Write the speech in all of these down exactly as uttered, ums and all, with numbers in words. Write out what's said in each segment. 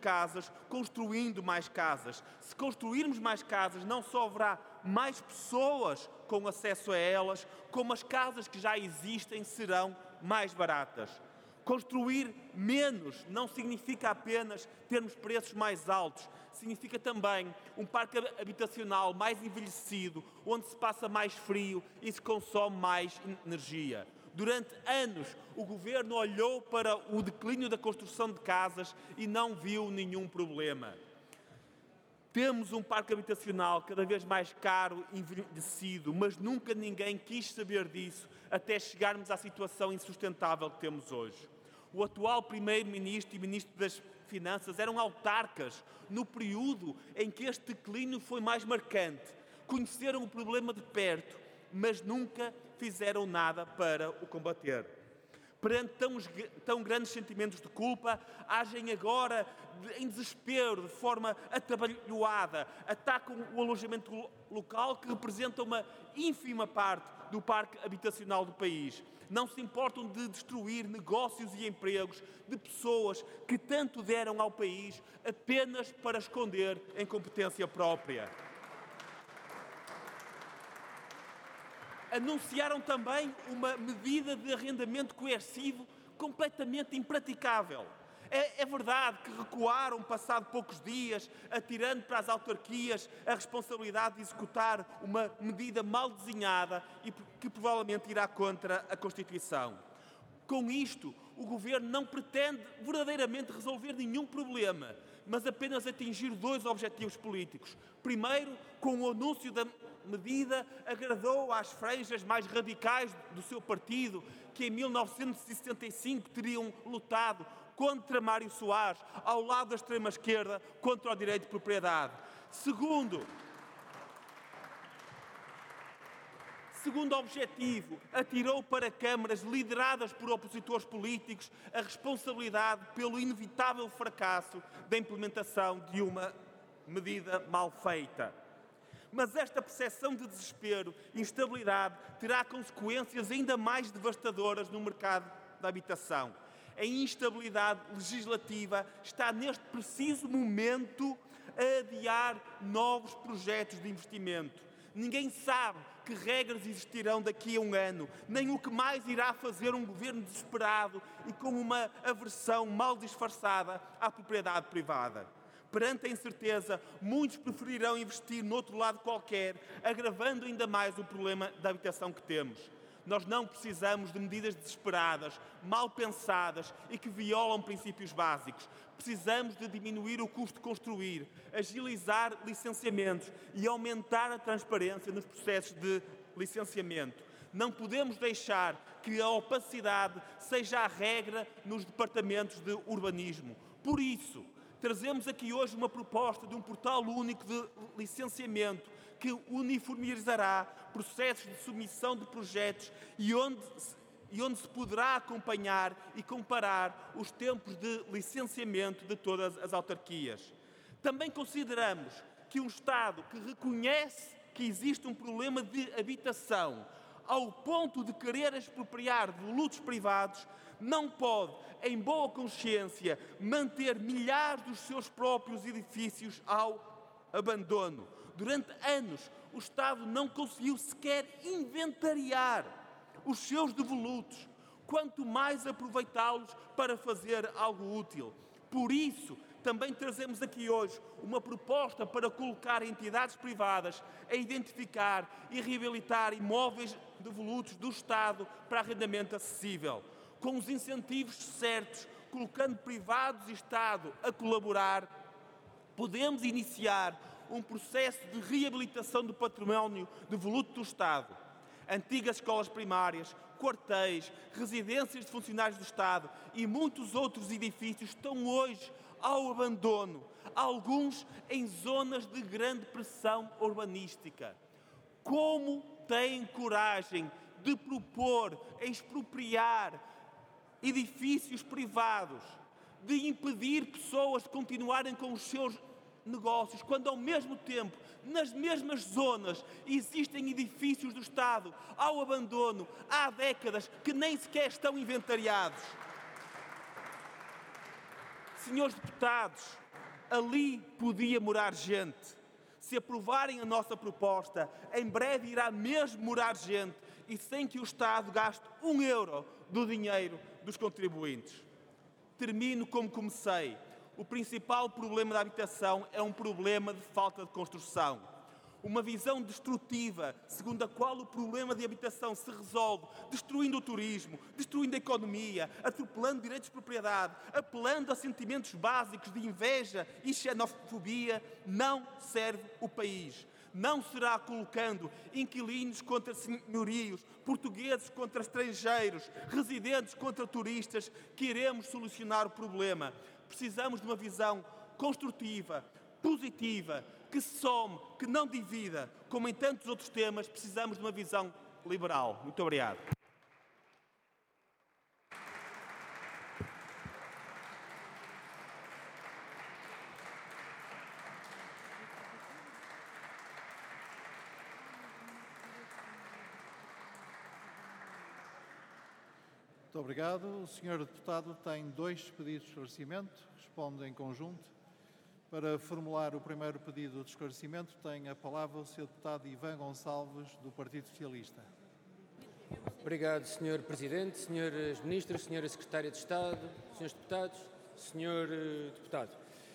casas, construindo mais casas. Se construirmos mais casas, não só haverá mais pessoas com acesso a elas, como as casas que já existem serão mais baratas. Construir menos não significa apenas termos preços mais altos, significa também um parque habitacional mais envelhecido, onde se passa mais frio e se consome mais energia. Durante anos, o Governo olhou para o declínio da construção de casas e não viu nenhum problema. Temos um parque habitacional cada vez mais caro e envelhecido, mas nunca ninguém quis saber disso até chegarmos à situação insustentável que temos hoje. O atual Primeiro-Ministro e Ministro das Finanças eram autarcas no período em que este declínio foi mais marcante. Conheceram o problema de perto, mas nunca fizeram nada para o combater. Perante tão, tão grandes sentimentos de culpa, agem agora de, em desespero, de forma atabalhoada, atacam o alojamento local, que representa uma ínfima parte do parque habitacional do país. Não se importam de destruir negócios e empregos de pessoas que tanto deram ao país apenas para esconder a incompetência própria. Anunciaram também uma medida de arrendamento coercivo completamente impraticável. É, é verdade que recuaram passado poucos dias, atirando para as autarquias a responsabilidade de executar uma medida mal desenhada e que provavelmente irá contra a Constituição. Com isto, o Governo não pretende verdadeiramente resolver nenhum problema, mas apenas atingir dois objetivos políticos. Primeiro, com o anúncio da medida, agradou às franjas mais radicais do seu partido, que em mil novecentos e setenta e cinco teriam lutado contra Mário Soares, ao lado da extrema-esquerda, contra o direito de propriedade. Segundo, segundo objetivo, atirou para câmaras lideradas por opositores políticos a responsabilidade pelo inevitável fracasso da implementação de uma medida mal feita. Mas esta percepção de desespero e instabilidade terá consequências ainda mais devastadoras no mercado da habitação. A instabilidade legislativa está neste preciso momento a adiar novos projetos de investimento. Ninguém sabe que regras existirão daqui a um ano, nem o que mais irá fazer um governo desesperado e com uma aversão mal disfarçada à propriedade privada. Perante a incerteza, muitos preferirão investir noutro lado qualquer, agravando ainda mais o problema da habitação que temos. Nós não precisamos de medidas desesperadas, mal pensadas e que violam princípios básicos. Precisamos de diminuir o custo de construir, agilizar licenciamentos e aumentar a transparência nos processos de licenciamento. Não podemos deixar que a opacidade seja a regra nos departamentos de urbanismo. Por isso, trazemos aqui hoje uma proposta de um portal único de licenciamento que uniformizará processos de submissão de projetos e onde, e onde se poderá acompanhar e comparar os tempos de licenciamento de todas as autarquias. Também consideramos que um Estado que reconhece que existe um problema de habitação ao ponto de querer expropriar volutos privados, não pode, em boa consciência, manter milhares dos seus próprios edifícios ao abandono. Durante anos, o Estado não conseguiu sequer inventariar os seus devolutos, quanto mais aproveitá-los para fazer algo útil. Por isso, também trazemos aqui hoje uma proposta para colocar entidades privadas a identificar e reabilitar imóveis devolutos do Estado para arrendamento acessível, com os incentivos certos, colocando privados e Estado a colaborar. Podemos iniciar um processo de reabilitação do património devoluto do Estado. Antigas escolas primárias, quartéis, residências de funcionários do Estado e muitos outros edifícios estão hoje ao abandono, alguns em zonas de grande pressão urbanística. Como têm coragem de propor expropriar edifícios privados, de impedir pessoas de continuarem com os seus negócios, quando ao mesmo tempo, nas mesmas zonas, existem edifícios do Estado ao abandono há décadas que nem sequer estão inventariados? Senhores deputados, Ali podia morar gente. Se aprovarem a nossa proposta, em breve irá mesmo morar gente e sem que o Estado gaste um euro do dinheiro dos contribuintes. Termino como comecei. O principal problema da habitação é um problema de falta de construção. Uma visão destrutiva, segundo a qual o problema de habitação se resolve destruindo o turismo, destruindo a economia, atropelando direitos de propriedade, apelando a sentimentos básicos de inveja e xenofobia, não serve o país. Não será colocando inquilinos contra senhorios, portugueses contra estrangeiros, residentes contra turistas que iremos solucionar o problema. Precisamos de uma visão construtiva, positiva, que some, que não divida. Como em tantos outros temas, precisamos de uma visão liberal. Muito obrigado. Muito obrigado. O senhor deputado tem dois pedidos de esclarecimento. Responde em conjunto. Para formular o primeiro pedido de esclarecimento, tem a palavra o senhor deputado Ivan Gonçalves, do Partido Socialista. Obrigado, senhor Presidente, senhoras Ministras, senhora Secretária de Estado, senhores Deputados, senhor Deputado.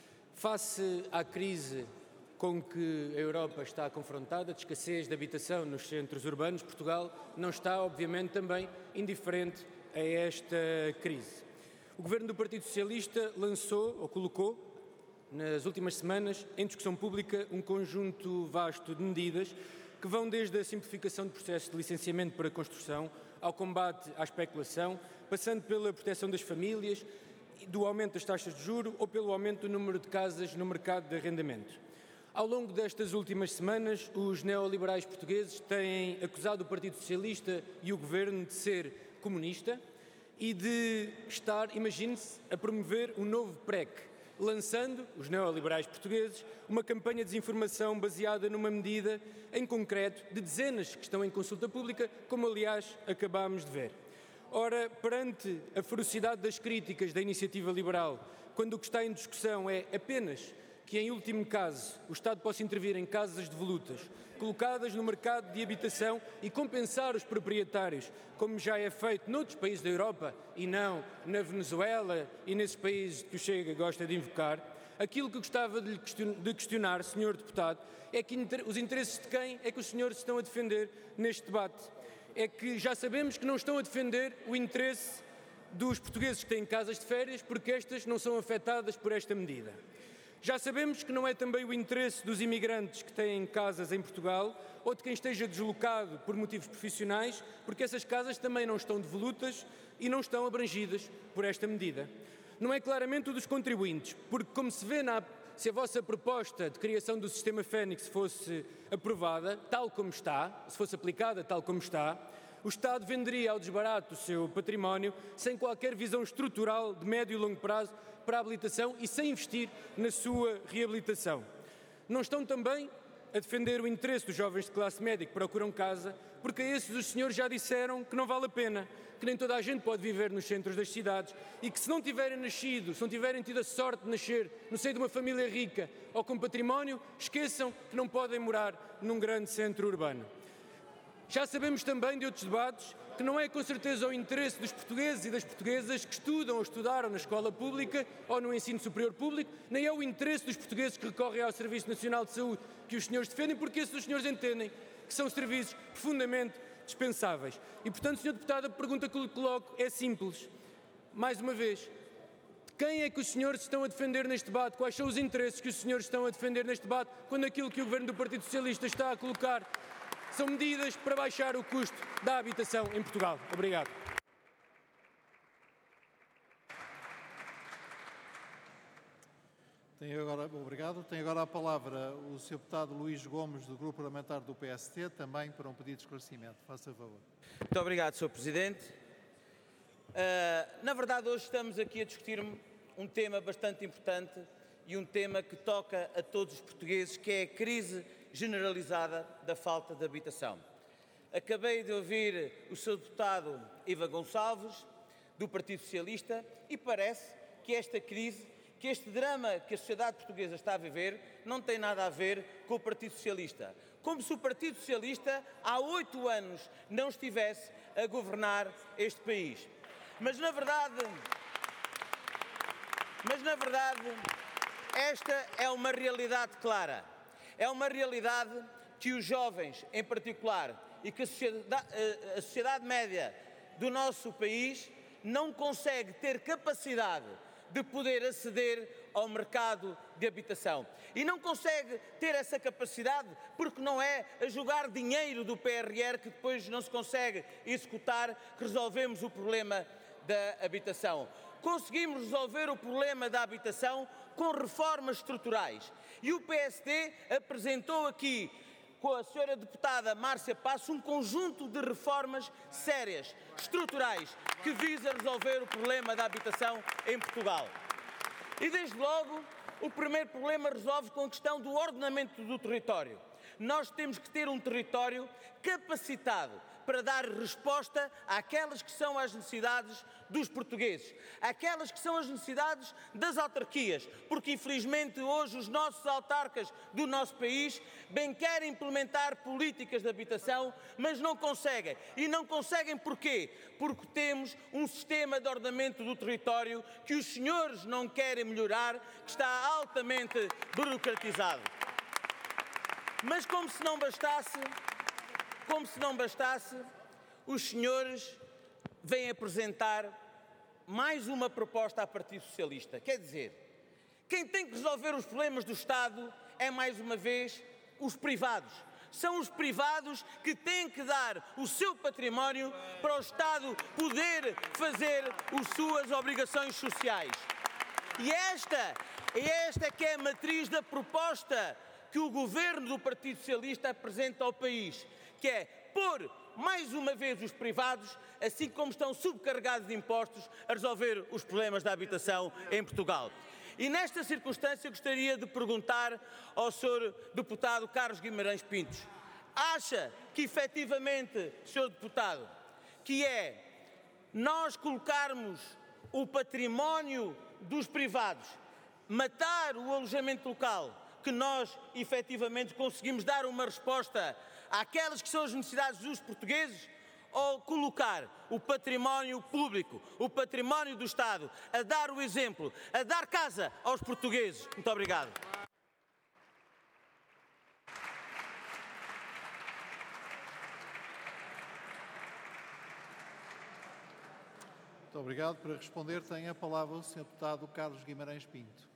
Face à crise com que a Europa está confrontada, de escassez de habitação nos centros urbanos, Portugal não está, obviamente, também indiferente a esta crise. O Governo do Partido Socialista lançou, ou colocou, nas últimas semanas, em discussão pública, um conjunto vasto de medidas que vão desde a simplificação de processos de licenciamento para construção ao combate à especulação, passando pela proteção das famílias, do aumento das taxas de juros ou pelo aumento do número de casas no mercado de arrendamento. Ao longo destas últimas semanas, os neoliberais portugueses têm acusado o Partido Socialista e o Governo de ser comunista e de estar, imagine-se, a promover um novo P R E C, lançando, os neoliberais portugueses, uma campanha de desinformação baseada numa medida em concreto de dezenas que estão em consulta pública, como aliás acabámos de ver. Ora, perante a ferocidade das críticas da iniciativa liberal, quando o que está em discussão é apenas que, em último caso, o Estado possa intervir em casas devolutas, colocadas no mercado de habitação e compensar os proprietários, como já é feito noutros países da Europa e não na Venezuela e nesses países que o Chega gosta de invocar, aquilo que gostava de lhe questionar, senhor Deputado, é que os interesses de quem é que os senhores estão a defender neste debate? É que já sabemos que não estão a defender o interesse dos portugueses que têm casas de férias, porque estas não são afetadas por esta medida. Já sabemos que não é também o interesse dos imigrantes que têm casas em Portugal ou de quem esteja deslocado por motivos profissionais, porque essas casas também não estão devolutas e não estão abrangidas por esta medida. Não é claramente o dos contribuintes, porque, como se vê, na, se a vossa proposta de criação do sistema Fénix fosse aprovada, tal como está, se fosse aplicada tal como está, o Estado venderia ao desbarato o seu património sem qualquer visão estrutural de médio e longo prazo para a habilitação e sem investir na sua reabilitação. Não estão também a defender o interesse dos jovens de classe média que procuram casa, porque a esses os senhores já disseram que não vale a pena, que nem toda a gente pode viver nos centros das cidades e que se não tiverem nascido, se não tiverem tido a sorte de nascer no seio de uma família rica ou com património, esqueçam que não podem morar num grande centro urbano. Já sabemos também de outros debates que não é com certeza o interesse dos portugueses e das portuguesas que estudam ou estudaram na escola pública ou no ensino superior público, nem é o interesse dos portugueses que recorrem ao Serviço Nacional de Saúde que os senhores defendem, porque esses os senhores entendem que são serviços profundamente dispensáveis. E, portanto, senhor Deputado, a pergunta que lhe coloco é simples. Mais uma vez, de quem é que os senhores estão a defender neste debate? Quais são os interesses que os senhores estão a defender neste debate, quando aquilo que o Governo do Partido Socialista está a colocar são medidas para baixar o custo da habitação em Portugal? Obrigado. Tem agora, obrigado. Tem agora a palavra o senhor deputado Luís Gomes, do Grupo Parlamentar do P S T, também para um pedido de esclarecimento. Faça favor. Muito obrigado, senhor Presidente. Uh, na verdade, hoje estamos aqui a discutir um tema bastante importante e um tema que toca a todos os portugueses, que é a crise generalizada da falta de habitação. Acabei de ouvir o senhor deputado Ivan Gonçalves, do Partido Socialista, e parece que esta crise que este drama que a sociedade portuguesa está a viver não tem nada a ver com o Partido Socialista. Como se o Partido Socialista há oito anos não estivesse a governar este país. Mas na verdade, mas na verdade, esta é uma realidade clara. É uma realidade que os jovens, em particular, e que a sociedade, a sociedade média do nosso país não consegue ter capacidade de poder aceder ao mercado de habitação. E não consegue ter essa capacidade porque não é a jogar dinheiro do P R R que depois não se consegue executar que resolvemos o problema da habitação. Conseguimos resolver o problema da habitação com reformas estruturais. E o P S D apresentou aqui, com a senhora deputada Márcia Passos, um conjunto de reformas sérias, estruturais, que visa resolver o problema da habitação em Portugal. E desde logo, o primeiro problema resolve com a questão do ordenamento do território. Nós temos que ter um território capacitado para dar resposta àquelas que são as necessidades dos portugueses, àquelas que são as necessidades das autarquias, porque infelizmente hoje os nossos autarcas do nosso país bem querem implementar políticas de habitação, mas não conseguem. E não conseguem porquê? Porque temos um sistema de ordenamento do território que os senhores não querem melhorar, que está altamente burocratizado. Mas como se não bastasse, como se não bastasse, os senhores vêm apresentar mais uma proposta ao Partido Socialista. Quer dizer, quem tem que resolver os problemas do Estado é, mais uma vez, os privados. São os privados que têm que dar o seu património para o Estado poder fazer as suas obrigações sociais. E esta, esta que é a matriz da proposta que o governo do Partido Socialista apresenta ao país, que é pôr mais uma vez os privados, assim como estão subcarregados de impostos, a resolver os problemas da habitação em Portugal. E nesta circunstância gostaria de perguntar ao senhor deputado Carlos Guimarães Pinto, acha que efetivamente, senhor deputado, que é nós colocarmos o património dos privados, matar o alojamento local, que nós efetivamente conseguimos dar uma resposta àquelas que são as necessidades dos portugueses, ou colocar o património público, o património do Estado, a dar o exemplo, a dar casa aos portugueses? Muito obrigado. Muito obrigado. Para responder tem a palavra o senhor deputado Carlos Guimarães Pinto.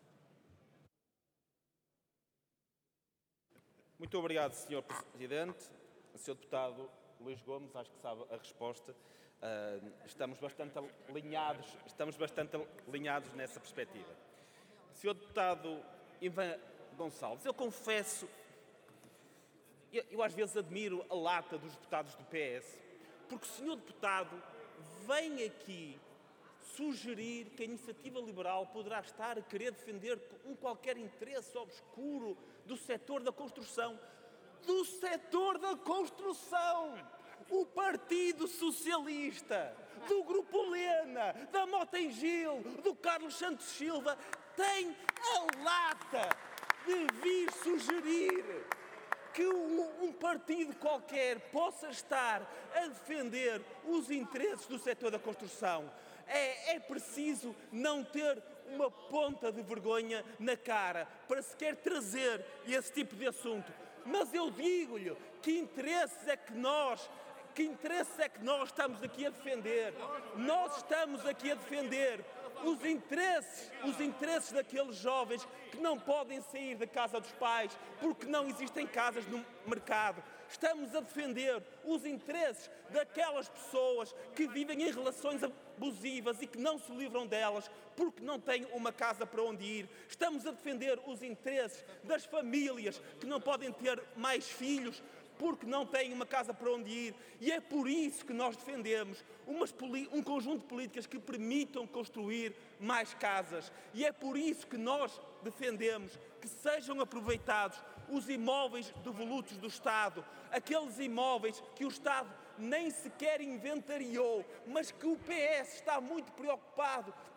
Muito obrigado, senhor Presidente. senhor Deputado Luís Gomes, acho que sabe a resposta. Uh, estamos bastante alinhados, estamos bastante alinhados nessa perspectiva. senhor Deputado Ivan Gonçalves, eu confesso, eu, eu às vezes admiro a lata dos deputados do P S, porque o senhor Deputado vem aqui sugerir que a iniciativa liberal poderá estar a querer defender um qualquer interesse obscuro do setor da construção. Do setor da construção! O Partido Socialista, do Grupo Lena, da Mota Gil, do Carlos Santos Silva, tem a lata de vir sugerir que um, um partido qualquer possa estar a defender os interesses do setor da construção. É, é preciso não ter uma ponta de vergonha na cara para sequer trazer esse tipo de assunto. Mas eu digo-lhe que interesses é que nós, que interesses é que nós estamos aqui a defender. Nós estamos aqui a defender os interesses, os interesses daqueles jovens que não podem sair da casa dos pais porque não existem casas no mercado. Estamos a defender os interesses daquelas pessoas que vivem em relações abusivas e que não se livram delas porque não têm uma casa para onde ir. Estamos a defender os interesses das famílias que não podem ter mais filhos porque não têm uma casa para onde ir. E é por isso que nós defendemos umas, um conjunto de políticas que permitam construir mais casas. E é por isso que nós defendemos que sejam aproveitados os imóveis devolutos do Estado, aqueles imóveis que o Estado nem sequer inventariou, mas que o P S está muito preocupado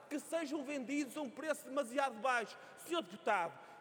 que sejam vendidos a um preço demasiado baixo. senhor Deputado,